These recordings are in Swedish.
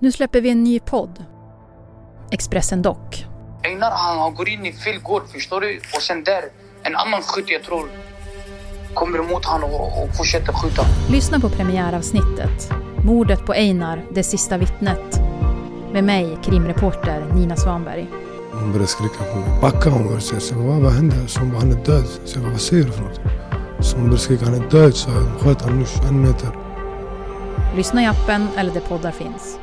Nu släpper vi en ny podd. Expressen Dock. Einar han går in i fel gård, förstår du? Och sen där, en annan skytt jag tror kommer emot han och fortsätter skjuta. Lyssna på premiäravsnittet. Mordet på Einar, det sista vittnet. Med mig, krimreporter Nina Svanberg. Hon började skrika på mig. Backa hon var så jag bara, vad hände? Så hon bara, han är död. Så jag bara, vad säger du för något? Så hon började skrika, han är död. Så jag sköt han nu 1 meter. Lyssna i appen eller där poddar finns.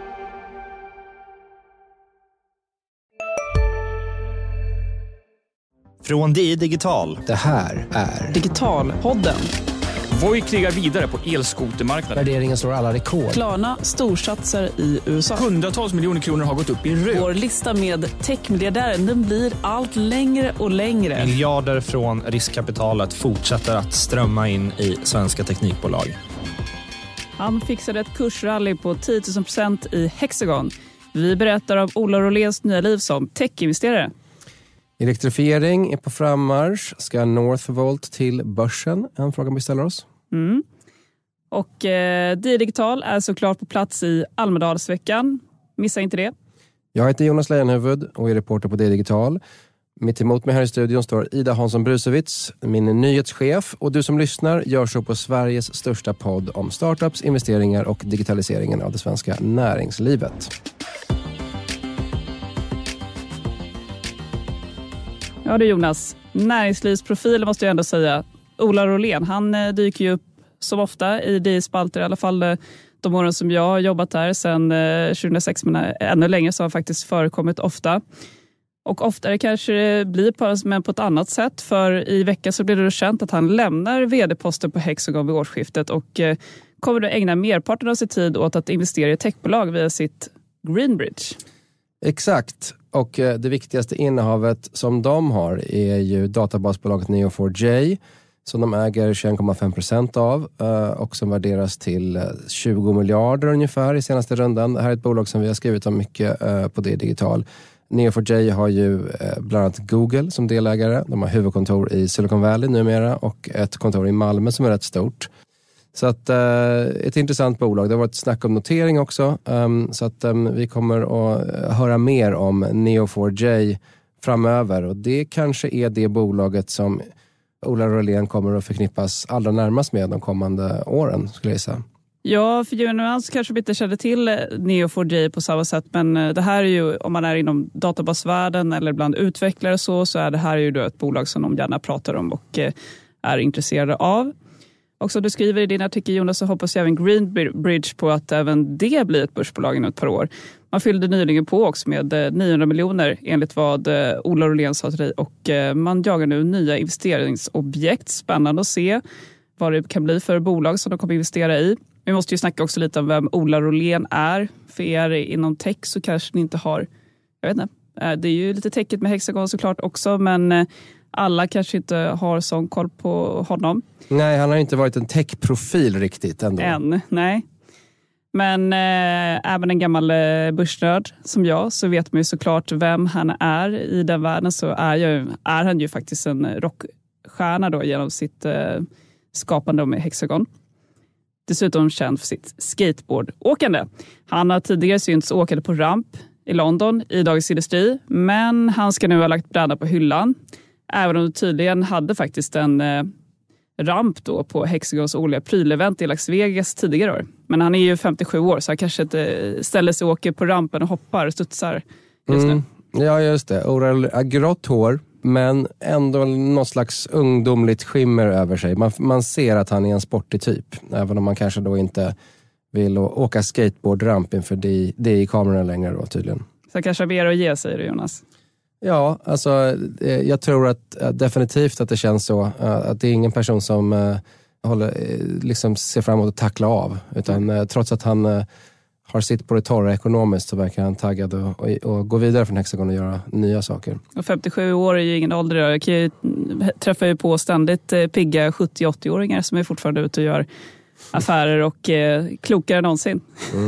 Från DI Digital. Det här är Digitalpodden. Voi krigar vidare på elskotermarknaden. Värderingen slår alla rekord. Klarna storsatsar i USA. Hundratals miljoner kronor har gått upp i rök. Vår lista med techmiljardären, den blir allt längre och längre. Miljarder från riskkapitalet fortsätter att strömma in i svenska teknikbolag. Han fixade ett kursrally på 10 000% i Hexagon. Vi berättar om Ola Roléns nya liv som techinvesterare. Elektrifiering är på frammarsch. Ska Northvolt till börsen? En fråga vi ställer oss. Och DI Digital är såklart på plats i Almedalsveckan. Missa inte det. Jag heter Jonas Lejonhufvud och är reporter på DI Digital. Mitt emot mig här i studion står Ida Hansson Brusewitz, min nyhetschef. Och du som lyssnar gör så på Sveriges största podd om startups, investeringar och digitaliseringen av det svenska näringslivet. Ja du Jonas, näringslivsprofil måste jag ändå säga. Ola Rolén, han dyker ju upp som ofta i DI-spalter, i alla fall de åren som jag har jobbat här sedan 2006, men ännu längre så har faktiskt förekommit ofta. Och oftare kanske det blir men på ett annat sätt, för i veckan så blir det känt att han lämnar vd-posten på Hexagon vid årsskiftet och kommer att ägna merparten av sin tid åt att investera i techbolag via sitt Greenbridge. Exakt. Och det viktigaste innehavet som de har är ju databasbolaget Neo4j som de äger 21,5% av och som värderas till 20 miljarder ungefär i senaste rundan. Det här är ett bolag som vi har skrivit om mycket på DI Digital. Neo4j har ju bland annat Google som delägare. De har huvudkontor i Silicon Valley numera och ett kontor i Malmö som är rätt stort. Så att ett intressant bolag. Det har varit snack om notering också. Så att vi kommer att höra mer om Neo4j framöver. Och det kanske är det bolaget som Ola Rolén kommer att förknippas allra närmast med de kommande åren, skulle jag säga. Ja, för Jonas kanske vi inte kände till Neo4j på samma sätt, men det här är ju, om man är inom databasvärlden eller bland utvecklare så är det här ju då ett bolag som de gärna pratar om och är intresserade av. Och som du skriver i din artikel Jonas, så hoppas jag även Greenbridge på att även det blir ett börsbolag inom ett par år. Man fyllde nyligen på också med 900 miljoner enligt vad Ola Rolén sa till dig, och man jagar nu nya investeringsobjekt. Spännande att se vad det kan bli för bolag som de kommer investera i. Vi måste ju snacka också lite om vem Ola Rolén är. För er inom tech så kanske ni inte har, jag vet inte, det är ju lite techigt med Hexagon såklart också, men alla kanske inte har sån koll på honom. Nej, han har inte varit en tech-profil riktigt ändå. Än, nej. Men även en gammal börsnörd som jag, så vet man ju såklart vem han är i den världen. Så är han ju faktiskt en rockstjärna då genom sitt skapande med Hexagon. Dessutom känd för sitt skateboardåkande. Han har tidigare synts åkande på ramp i London i Dagens Industri, men han ska nu ha lagt brädan på hyllan. Även om det tydligen hade faktiskt en ramp då på Hexagons årliga prylevent i Las Vegas tidigare år. Men han är ju 57 år så han kanske inte ställer sig och åker på rampen och hoppar och studsar just nu. Ja, just det. Oral grått hår, men ändå någon slags ungdomligt skimmer över sig. Man ser att han är en sportig typ, även om man kanske då inte vill åka skateboardramp inför det i kamerorna längre då tydligen. Så kanske mer att ge, säger du Jonas? Ja, alltså jag tror att definitivt att det känns så. Att det är ingen person som liksom ser fram emot att tackla av. Utan trots att han har sitt på det torra ekonomiskt så verkar han taggad och gå vidare från Hexagon och göra nya saker. Och 57 år är ju ingen ålder. Jag kan ju träffa ju på ständigt pigga 70-80-åringar som är fortfarande ute och gör affärer och klokare än någonsin.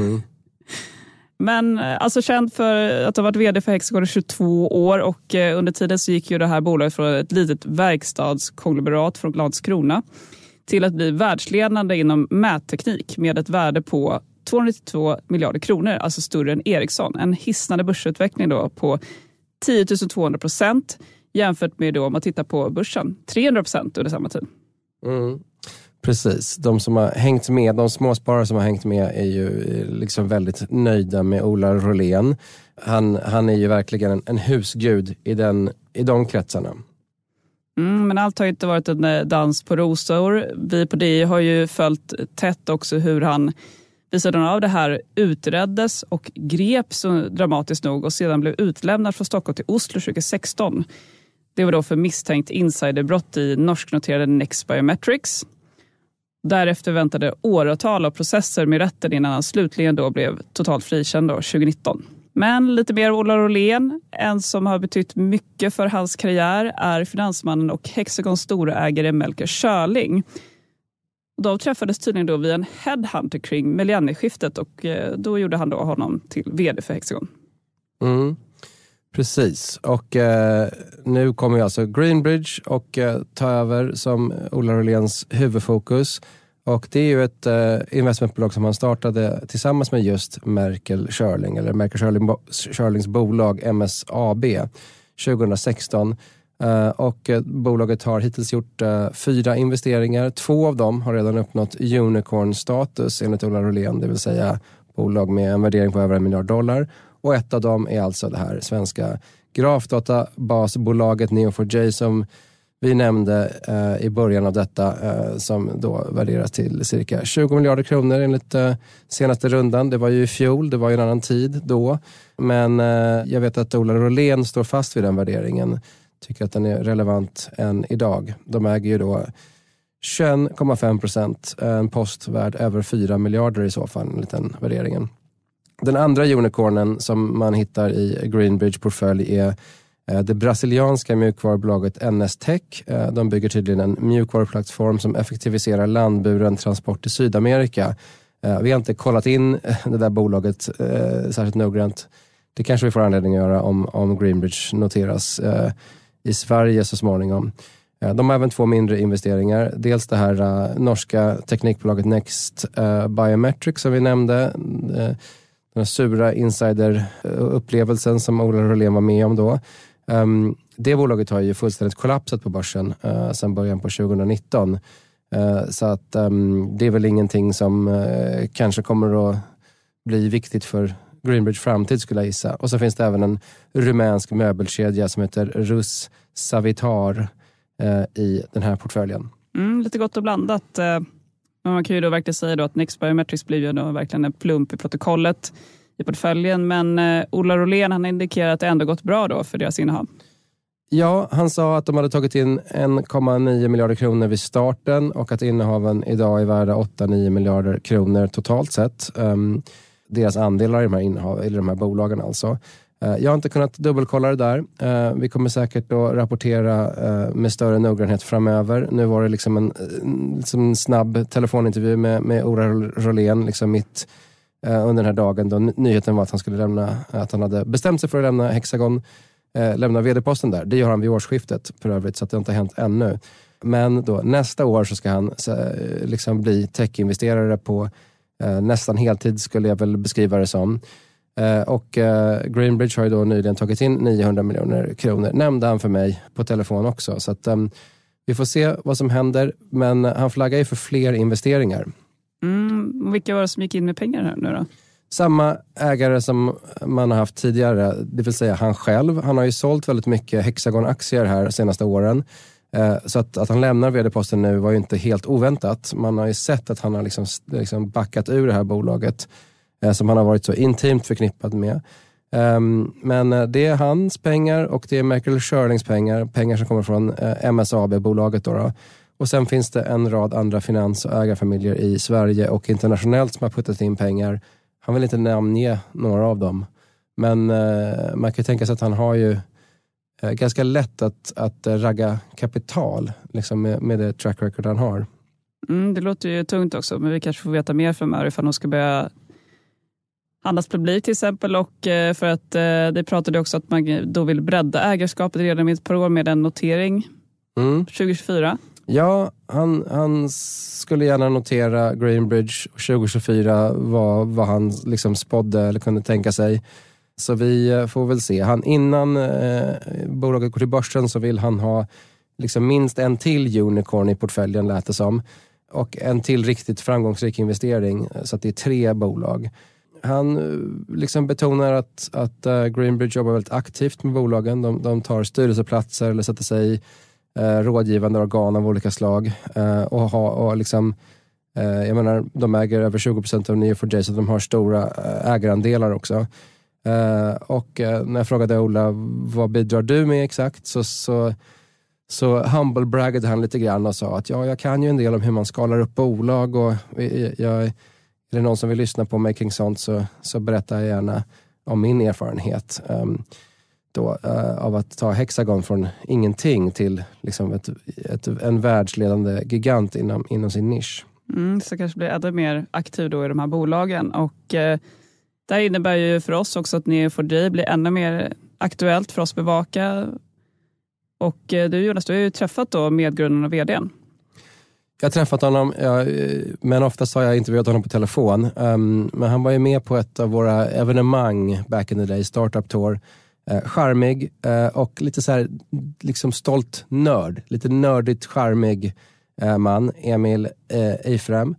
Men alltså känd för att ha varit vd för Hexagon i 22 år och under tiden så gick ju det här bolaget från ett litet verkstadskonglomerat från Landskrona till att bli världsledande inom mätteknik med ett värde på 292 miljarder kronor, alltså större än Ericsson. En hisnande börsutveckling då på 10 200% jämfört med då om man tittar på börsen 300% under samma tid. Precis, de som har hängt med, de småsparare som har hängt med är ju liksom väldigt nöjda med Ola Rolén. Han är ju verkligen en husgud i de kretsarna. Men allt har inte varit en dans på rosor. Vi på DI har ju följt tätt också hur han visade av det här utreddes och greps dramatiskt nog och sedan blev utlämnad från Stockholm till Oslo 2016. Det var då för misstänkt insiderbrott i norsknoterade Next Biometrics. Därefter väntade åratal av processer med rätten innan han slutligen då blev totalt frikänd då 2019. Men lite mer Ola Rolén, en som har betytt mycket för hans karriär, är finansmannen och Hexagons storägare Melker Schörling. De träffades tydligen då via en headhunter kring millennieskiftet och då gjorde han då honom till vd för Hexagon. Precis, och nu kommer alltså Greenbridge och ta över som Ola Roléns huvudfokus. Och det är ju ett investmentbolag som han startade tillsammans med just Merkel Schörling, eller Merkel Schörlings bolag MSAB 2016. Och bolaget har hittills gjort 4 investeringar. 2 av dem har redan uppnått unicorn-status enligt Ola Rolén, det vill säga bolag med en värdering på över $1 miljard. Och ett av dem är alltså det här svenska grafdatabasbolaget Neo4j som vi nämnde i början av detta, som då värderas till cirka 20 miljarder kronor enligt senaste rundan. Det var ju i fjol, det var ju en annan tid då. Men jag vet att Ola Rolén står fast vid den värderingen. Tycker att den är relevant än idag. De äger ju då 21,5%, en post värd över 4 miljarder i så fall enligt den värderingen. Den andra unicornen som man hittar i Greenbridge-portfölj är det brasilianska mjukvarubolaget NS Tech. De bygger tydligen en mjukvaruplattform som effektiviserar landburen transport till Sydamerika. Vi har inte kollat in det där bolaget särskilt noggrant. Det kanske vi får anledning att göra om Greenbridge noteras i Sverige så småningom. De har även 2 mindre investeringar. Dels det här norska teknikbolaget Next Biometrics som vi nämnde. Den sura insiderupplevelsen som Ola Rolén var med om då. Det bolaget har ju fullständigt kollapsat på börsen sedan början på 2019. Så att det är väl ingenting som kanske kommer att bli viktigt för Greenbridge framtid skulle jag gissa. Och så finns det även en rumänsk möbelkedja som heter Rus Savitar i den här portföljen. Lite gott och blandat. Man kan ju då verkligen säga då att Next Biometrics blir ju då verkligen en plump i protokollet i portföljen. Men Ola Rolén, han indikerar att det ändå gått bra då för deras innehav. Ja, han sa att de hade tagit in 1,9 miljarder kronor vid starten och att innehaven idag är värda 8-9 miljarder kronor totalt sett. Deras andelar i de här bolagen alltså. Jag har inte kunnat dubbelkolla det där. Vi kommer säkert att rapportera med större noggrannhet framöver. Nu var det liksom en snabb telefonintervju med Ola Rolén liksom mitt under den här dagen då nyheten var att han skulle att han hade bestämt sig för att lämna Hexagon, lämna vd-posten där. Det gör han vid årsskiftet för övrigt så att det inte har hänt ännu. Men då nästa år så ska han liksom bli tech-investerare på nästan heltid skulle jag väl beskriva det som. Och Greenbridge har ju då nyligen tagit in 900 miljoner kronor. Nämnde han för mig på telefon också. Så att vi får se vad som händer. Men han flaggar ju för fler investeringar. Vilka var det som gick in med pengar här nu då? Samma ägare som man har haft tidigare. Det vill säga han själv. Han har ju sålt väldigt mycket Hexagon-aktier här de senaste åren. Så att han lämnar vd-posten nu var ju inte helt oväntat. Man har ju sett att han har liksom backat ur det här bolaget som han har varit så intimt förknippad med. Men det är hans pengar och det är Merkel Schörlings pengar som kommer från MSAB-bolaget då. Och sen finns det en rad andra finans- och ägarfamiljer i Sverige och internationellt som har puttat in pengar. Han vill inte namnge några av dem. Men man kan tänka sig att han har ju ganska lätt att ragga kapital liksom med det track record han har. Det låter ju tungt också, men vi kanske får veta mer framöver ifall de ska börja handlas publikt till exempel. Och för att det pratade också att man då vill bredda ägarskapet redan om ett par år med en notering 2024. Ja, han skulle gärna notera Greenbridge 2024 vad han liksom spådde eller kunde tänka sig. Så vi får väl se. Innan bolaget går till börsen så vill han ha liksom minst en till unicorn i portföljen, lät det som. Och en till riktigt framgångsrik investering, så att det är 3 bolag. Han liksom betonar att Greenbridge jobbar väldigt aktivt med bolagen. De tar styrelseplatser eller sätter sig i rådgivande organ av olika slag. Och liksom, jag menar, de äger över 20% av Neo4j, så de har stora ägarandelar också. Och när jag frågade Ola, vad bidrar du med exakt? Så humble-braggade han lite grann och sa att jag kan ju en del om hur man skalar upp bolag, och är det någon som vill lyssna på mig kring sånt så berättar jag gärna om min erfarenhet av att ta Hexagon från ingenting till liksom en världsledande gigant inom sin nisch. Så kanske blir ännu mer aktiv då i de här bolagen, och det här innebär ju för oss också att Neo4j blir ännu mer aktuellt för oss att bevaka. Och du Jonas, du har ju träffat då medgrundaren och vdn. Jag har träffat honom, men oftast har jag intervjuat honom på telefon. Men han var ju med på ett av våra evenemang back in the day, Startup Tour. Charmig och lite så här liksom stolt nörd. Lite nördigt charmig man, Emil Eifrem.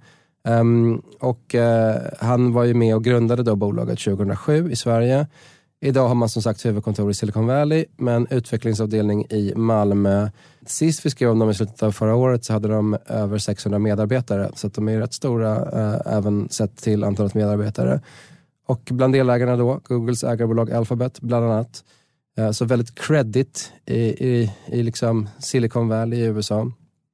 Och han var ju med och grundade då bolaget 2007 i Sverige. Idag har man som sagt huvudkontor i Silicon Valley, men utvecklingsavdelning i Malmö. Sist vi skrev om dem i slutet av förra året så hade de över 600 medarbetare. Så att de är rätt stora även sett till antalet medarbetare. Och bland delägarna då, Googles ägarbolag Alphabet bland annat. Så väldigt credit i liksom Silicon Valley i USA.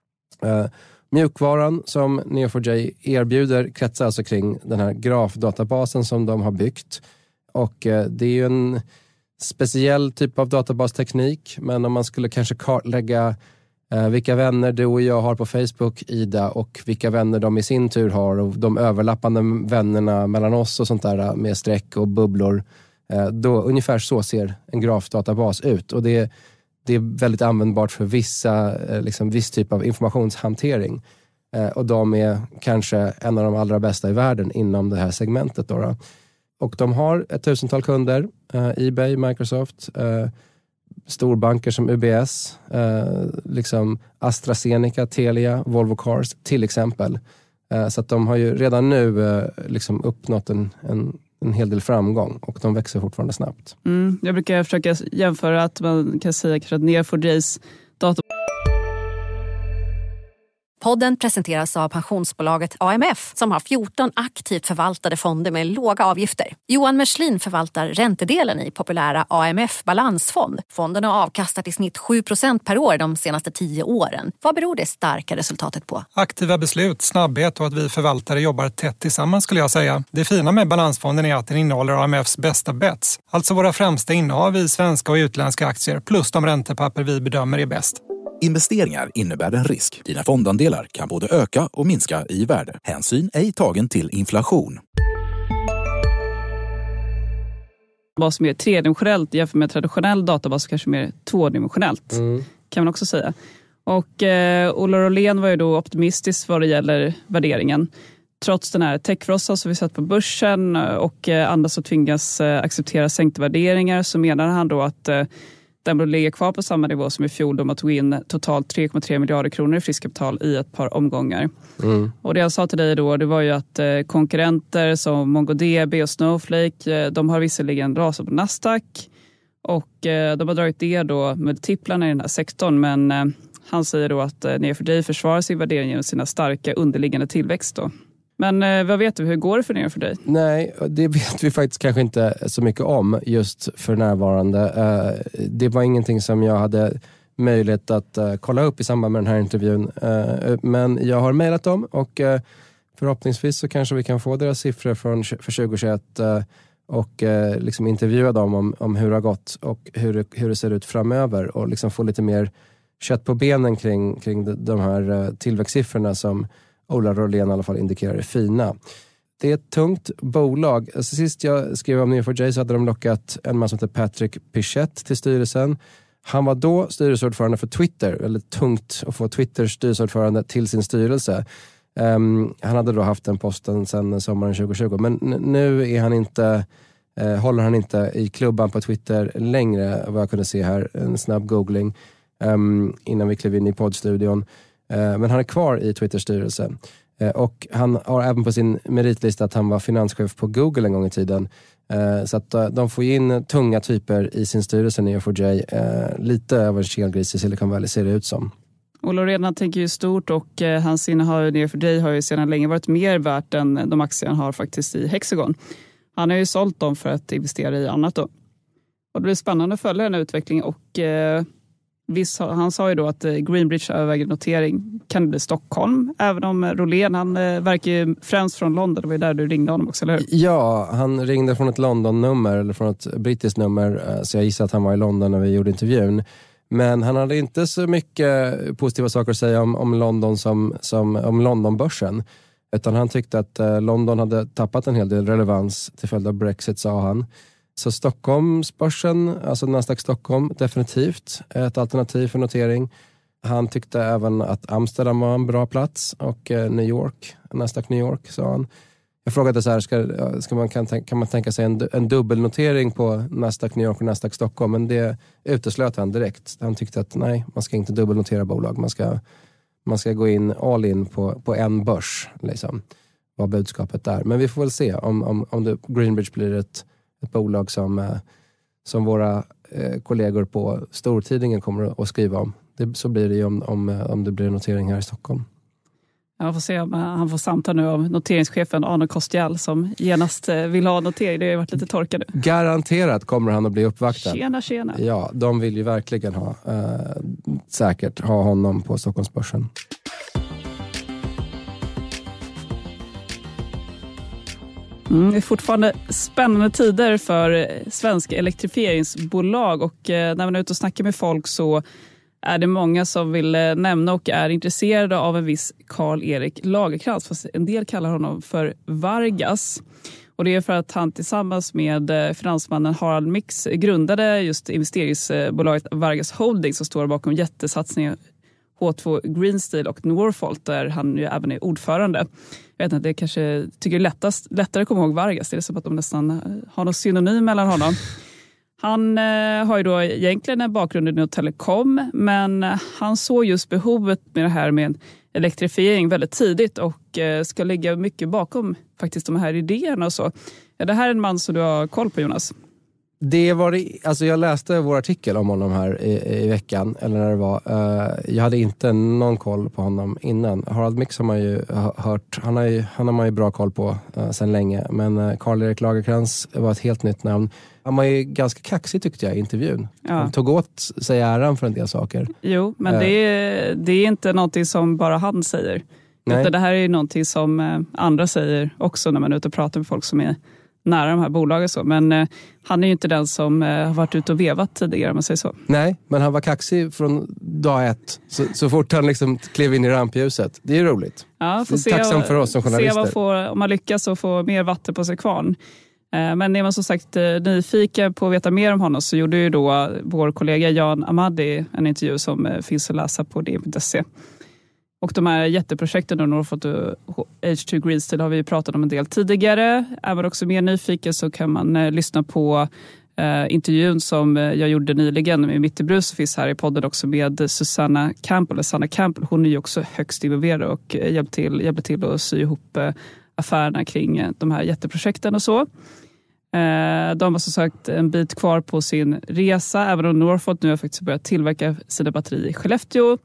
Mjukvaran som Neo4j erbjuder kretsar alltså kring den här grafdatabasen som de har byggt. Och det är ju en speciell typ av databasteknik, men om man skulle kanske kartlägga vilka vänner du och jag har på Facebook, Ida, och vilka vänner de i sin tur har, och de överlappande vännerna mellan oss och sånt där med streck och bubblor, då ungefär så ser en grafdatabas ut. Och det är väldigt användbart för viss typ av informationshantering. Och de är kanske en av de allra bästa i världen inom det här segmentet då. Och de har 1000-tal kunder, eBay, Microsoft, storbanker som UBS, liksom AstraZeneca, Telia, Volvo Cars till exempel. Så att de har ju redan nu liksom uppnått en hel del framgång, och de växer fortfarande snabbt. Jag brukar försöka jämföra att man kan säga att Neo4js dator... Podden presenteras av pensionsbolaget AMF som har 14 aktivt förvaltade fonder med låga avgifter. Johan Merslin förvaltar räntedelen i populära AMF Balansfond. Fonden har avkastat i snitt 7% per år de senaste 10 åren. Vad beror det starka resultatet på? Aktiva beslut, snabbhet och att vi förvaltare jobbar tätt tillsammans skulle jag säga. Det fina med Balansfonden är att den innehåller AMFs bästa bets. Alltså våra främsta innehav i svenska och utländska aktier plus de räntepapper vi bedömer är bäst. Investeringar innebär en risk. Dina fondandelar kan både öka och minska i värde. Hänsyn ej tagen till inflation. Vad som är tredimensionellt jämfört med traditionell databas, kanske mer tvådimensionellt kan man också säga. Och Ola Rolén var ju då optimistisk vad det gäller värderingen. Trots den här techfrossan som vi sett på börsen och andra som tvingas acceptera sänkta värderingar, så menar han då att den borde ligga kvar på samma nivå som i fjol, då man tog in totalt 3,3 miljarder kronor i friskkapital i ett par omgångar. Och det jag sa till dig då, det var ju att konkurrenter som MongoDB och Snowflake, de har visserligen rasat på Nasdaq och de har dragit ner då multiplarna i den här sektorn, men han säger då att Neo4j försvarar sin värdering genom sina starka underliggande tillväxt då. Men vad vet du, hur går det för Neo4j? Nej, det vet vi faktiskt kanske inte så mycket om just för närvarande. Det var ingenting som jag hade möjlighet att kolla upp i samband med den här intervjun. Men jag har mejlat dem, och förhoppningsvis så kanske vi kan få deras siffror för 2021 och liksom intervjua dem om hur det har gått och hur det ser ut framöver, och liksom få lite mer kött på benen kring de här tillväxtsiffrorna som Ola Rolén i alla fall indikerar är fina. Det är ett tungt bolag. Alltså, sist jag skrev om Neo4j så hade de lockat en man som heter Patrick Pichette till styrelsen. Han var då styrelseordförande för Twitter, väldigt tungt att få Twitters styrelseordförande till sin styrelse. Han hade då haft den posten sedan sommaren 2020, men nu är han inte, håller han inte i klubban på Twitter längre, vad jag kunde se här, en snabb googling innan vi klev in i poddstudion. Men han är kvar i Twitters styrelse. Och han har även på sin meritlista att han var finanschef på Google en gång i tiden. Så att de får in tunga typer i sin styrelse, Neo4j. Lite av en kelgris i Silicon Valley ser det ut som. Och Lorena tänker ju stort och hans innehav i Neo4j har ju sedan länge varit mer värt än de aktier han har faktiskt i Hexagon. Han har ju sålt dem för att investera i annat då. Och det blir spännande att följa den här utvecklingen och han sa ju då att Greenbridge överväger notering. Kan det bli Stockholm? Även om Rolén, han verkar ju främst från London. Det var ju där du ringde honom också, eller hur? Ja, han ringde från ett London-nummer eller från ett brittiskt nummer. Så jag gissar att han var i London när vi gjorde intervjun. Men han hade inte så mycket positiva saker att säga om London om Londonbörsen. Utan han tyckte att London hade tappat en hel del relevans till följd av Brexit, sa han. Så Stockholmsbörsen, alltså Nasdaq Stockholm, definitivt ett alternativ för notering. Han tyckte även att Amsterdam var en bra plats och New York, Nasdaq New York, sa han. Jag frågade så här, kan man tänka sig en dubbelnotering på Nasdaq New York och Nasdaq Stockholm? Men det uteslöt han direkt. Han tyckte att nej, man ska inte dubbelnotera bolag. Man ska gå in all in på en börs, liksom, var budskapet där. Men vi får väl se om Greenbridge blir ett bolag som våra kollegor på Stortidningen kommer att skriva om. Så blir det ju om det blir notering här i Stockholm. Jag får se om han får samtal nu av noteringschefen Arne Kostial som genast vill ha notering. Det har varit lite torkade. Garanterat kommer han att bli uppvaktad. Tjena. Ja, de vill ju verkligen säkert ha honom på Stockholmsbörsen. Det är fortfarande spännande tider för svenska elektrifieringsbolag och när man är ute och snackar med folk så är det många som vill nämna och är intresserade av en viss Karl-Erik Lagercrantz. Fast en del kallar honom för Vargas. Och det är för att han tillsammans med finansmannen Harald Mix grundade just investeringsbolaget Vargas Holding som står bakom jättesatsningar H2 Green Steel och Northvolt där han ju även är ordförande. Jag vet inte, det kanske tycker det är lättare att komma ihåg Vargas. Det är som att de nästan har någon synonym mellan honom. Han har ju då egentligen en bakgrund inom telekom, men han såg just behovet med det här med elektrifiering väldigt tidigt och ska ligga mycket bakom faktiskt de här idéerna och så. Ja, det här är en man som du har koll på, Jonas. Alltså jag läste vår artikel om honom här i veckan, eller när det var. Jag hade inte någon koll på honom innan. Harald Mix har man ju hört, han har man ju bra koll på sedan länge. Men Karl-Erik Lagercrantz var ett helt nytt namn. Han var ju ganska kaxig tyckte jag i intervjun. Ja. Han tog åt sig äran för en del saker. Jo, men det är inte någonting som bara han säger. Utan det här är ju någonting som andra säger också när man är ute och pratar med folk som är nära de här bolagen. Så. Men han är ju inte den som har varit ute och vevat tidigare, om man säger så. Nej, men han var kaxig från dag ett. Så fort han liksom klev in i rampljuset. Det är ju roligt. Ja, får tacksam för oss som journalister. Se om man lyckas och få mer vatten på sig kvarn. Men är man som sagt nyfiken på att veta mer om honom så gjorde ju då vår kollega Jan Amadi en intervju som finns att läsa på d.se. Och de här jätteprojekten då, Northvolt och H2 Green Steel har vi pratat om en del tidigare. Är man också mer nyfiken så kan man lyssna på intervjun som jag gjorde nyligen med Mitt i Brus, finns här i podden också med Susanna Campbell. Sanna Campbell, hon är ju också högst involverad och hjälpte till att sy ihop affärerna kring de här jätteprojekten och så. De har som sagt en bit kvar på sin resa, även om Northvolt nu har faktiskt börjat tillverka sina batterier i Skellefteå.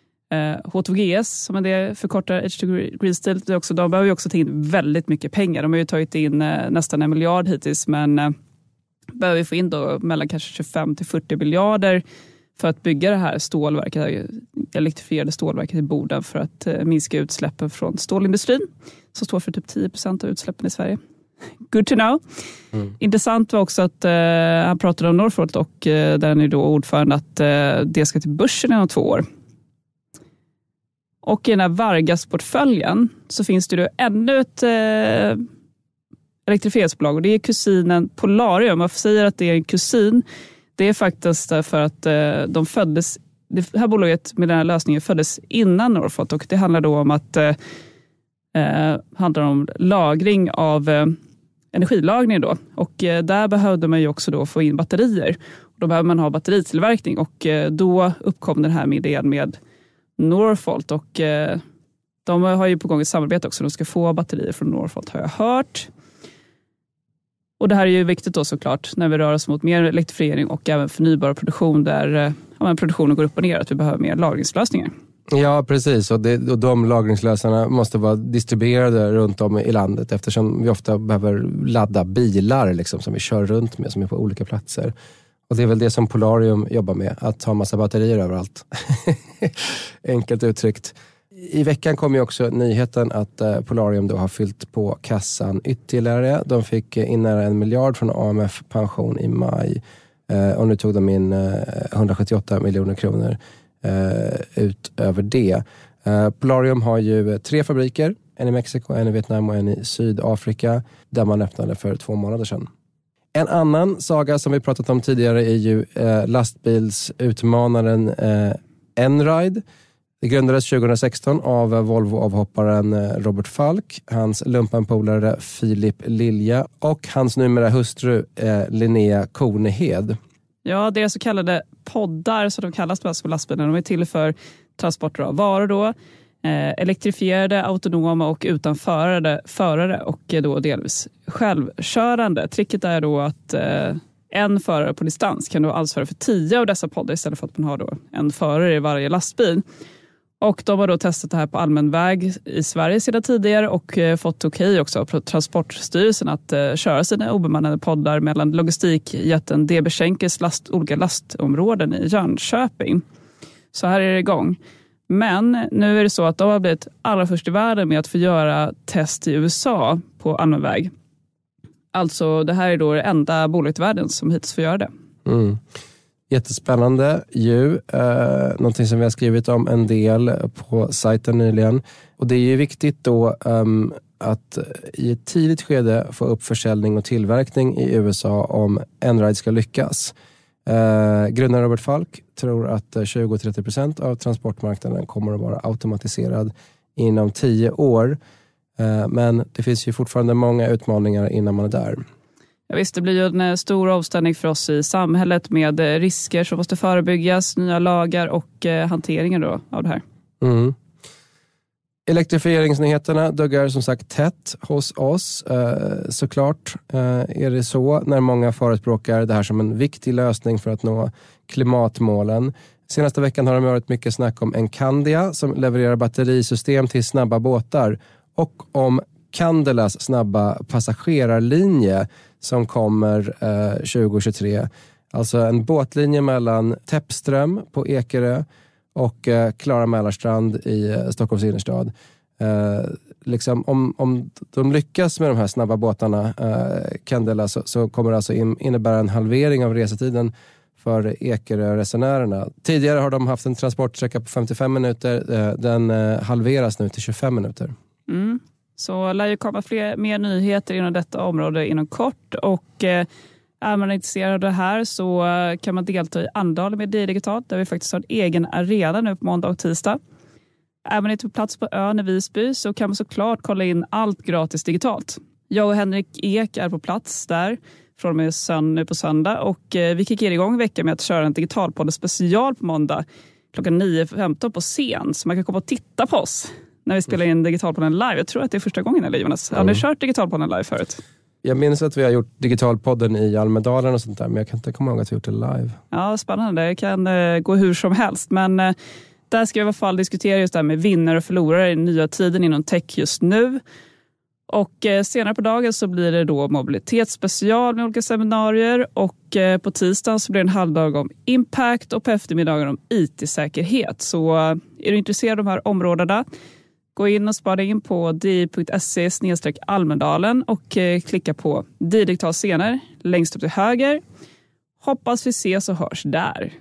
H2GS som en del förkortar H2 Green Steel, de behöver ju också ta in väldigt mycket pengar. De har ju tagit in nästan 1 miljard hittills, men behöver vi få in då mellan kanske 25-40 miljarder för att bygga det här stålverket, elektrifierade stålverket i Boden för att minska utsläppen från stålindustrin som står för typ 10% av utsläppen i Sverige. Good to know. Intressant var också att han pratade om Northvolt och där är då ordförande att det ska till börsen inom 2 år. Och i den här Vargas-portföljen så finns det då ännu ett elektrifieringsbolag och det är kusinen Polarium. Man säger att det är en kusin. Det är faktiskt därför att de föddes, det här bolaget med den här lösningen föddes innan Northvolt, och det handlar då om att handlar om lagring av energilagring då. Och där behövde man ju också då få in batterier. Då behöver man ha batteritillverkning, och då uppkom den här idén med Northvolt, och de har ju på gång ett samarbete också. De ska få batterier från Northvolt, har jag hört. Och det här är ju viktigt då såklart när vi rör oss mot mer elektrifiering och även förnybar produktion där produktionen går upp och ner, att vi behöver mer lagringslösningar. Ja, precis. Och de lagringslösningarna måste vara distribuerade runt om i landet, eftersom vi ofta behöver ladda bilar liksom, som vi kör runt med, som är på olika platser. Och det är väl det som Polarium jobbar med, att ha massa batterier överallt. Enkelt uttryckt. I veckan kom ju också nyheten att Polarium då har fyllt på kassan ytterligare. De fick in nära 1 miljard från AMF Pension i maj. Och nu tog de in 178 miljoner kronor utöver det. Polarium har ju 3 fabriker. En i Mexiko, en i Vietnam och en i Sydafrika. Där man öppnade för 2 månader sedan. En annan saga som vi pratat om tidigare är ju lastbilsutmanaren Einride. Det grundades 2016 av Volvo-avhopparen Robert Falk, hans lumpenpolare Filip Lilja och hans numera hustru Linnea Kornehed. Ja, det är så kallade poddar som de kallas på lastbilen. De är till för transporter av varor då. Elektrifierade, autonoma och utan förare och då delvis självkörande. Tricket är då att en förare på distans kan då ansvara för 10 av dessa poddar istället för att man har då en förare i varje lastbil. Och de har då testat det här på allmän väg i Sverige sedan tidigare och fått okej också på Transportstyrelsen att köra sina obemannade poddar mellan logistikjätten DB Schenkers olika lastområden i Jönköping. Så här är det igång. Men nu är det så att de har blivit allra först i världen med att få göra test i USA på allmän väg. Alltså det här är då det enda bolaget i världen som hittills får göra det. Mm. Jättespännande ju. Någonting som vi har skrivit om en del på sajten nyligen. Och det är ju viktigt då att i ett tidigt skede få upp försäljning och tillverkning i USA om Einride ska lyckas. Grundaren Robert Falk tror att 20-30% av transportmarknaden kommer att vara automatiserad inom 10 år. Men det finns ju fortfarande många utmaningar innan man är där. Ja, visst, det blir ju en stor omställning för oss i samhället med risker som måste förebyggas, nya lagar och hanteringen då av det här. Mm. Elektrifieringsnyheterna duggar som sagt tätt hos oss. Såklart är det så när många förespråkar det här som en viktig lösning för att nå klimatmålen. Senaste veckan har det varit mycket snack om Encandia som levererar batterisystem till snabba båtar och om Candelas snabba passagerarlinje som kommer 2023. Alltså en båtlinje mellan Täppström på Ekerö och Klara Mälarstrand i Stockholms innerstad. Liksom om de lyckas med de här snabba båtarna, Candela, så kommer det alltså innebära en halvering av resetiden för Ekerö-resenärerna. Tidigare har de haft en transportsträcka på 55 minuter. Den halveras nu till 25 minuter. Mm. Så lär ju komma mer nyheter inom detta område inom kort, och är man intresserad av det här så kan man delta i Almedalen med digitalt där vi faktiskt har en egen arena nu på måndag och tisdag. Är man inte på plats på ön i Visby så kan man såklart kolla in allt gratis digitalt. Jag och Henrik Ek är på plats där från och med nu på söndag, och vi kickar igång veckan med att köra en digitalpodd special på måndag klockan 9:15 på scen, så man kan komma och titta på oss när vi spelar in digitalpodden live. Jag tror att det är första gången, eller Jonas? Har ni kört digitalpodden live förut? Jag minns att vi har gjort digitalpodden i Almedalen och sånt där, men jag kan inte komma ihåg att vi har gjort det live. Ja, spännande. Det kan gå hur som helst, men där ska vi i alla fall diskutera just det här med vinnare och förlorare i nya tiden inom tech just nu. Och senare på dagen så blir det då mobilitetsspecial med olika seminarier, och på tisdagen så blir det en halvdag om impact och på eftermiddagen om IT-säkerhet. Så är du intresserad av de här områdena, gå in och spara in på di.se/Almedalen och klicka på digital scener längst upp till höger. Hoppas vi ses och hörs där.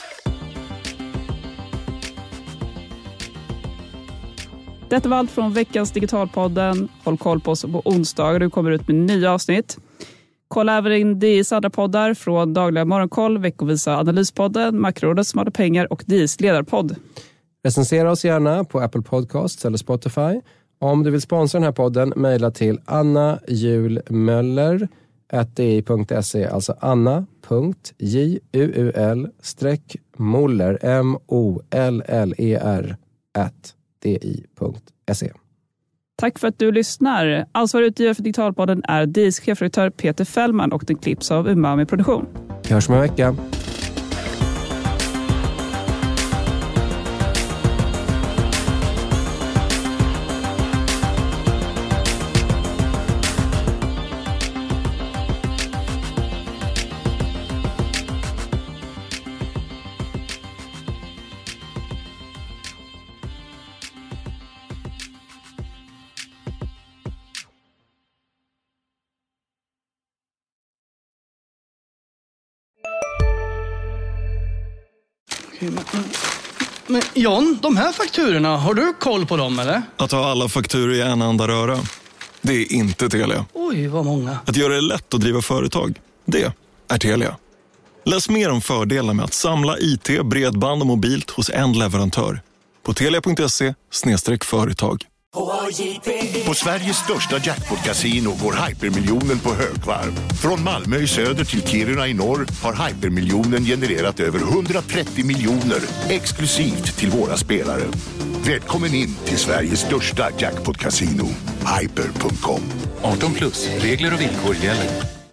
Detta var allt från veckans digitalpodden. Håll koll på oss på onsdagar. Du kommer ut med nya avsnitt. Kolla även in DIs andra poddar från Dagliga Morgonkoll, Veckovisa Analyspodden, Makrorådet Smarta pengar och DIs ledarpodd. Recensera oss gärna på Apple Podcasts eller Spotify. Om du vill sponsra den här podden, mejla till annajulmöller@di.se, alltså anna.juul-moller moller@di.se. Tack för att du lyssnar. Ansvarig utgivare för Digitalpodden är DIs chefredaktör Peter Fällman och den klipps av Umami Produktion. Vi hörs om en vecka. Men John, de här fakturorna, har du koll på dem eller? Att ha alla fakturor i en enda röra, det är inte Telia. Oj, vad många. Att göra det lätt att driva företag, det är Telia. Läs mer om fördelarna med att samla IT, bredband och mobilt hos en leverantör på telia.se/företag. På Sveriges största jackpot-casino går hypermiljonen på högvarv. Från Malmö i söder till Kiruna i norr har hypermiljonen genererat över 130 miljoner exklusivt till våra spelare. Välkommen in till Sveriges största jackpot-casino, hyper.com. 18+, regler och villkor gäller.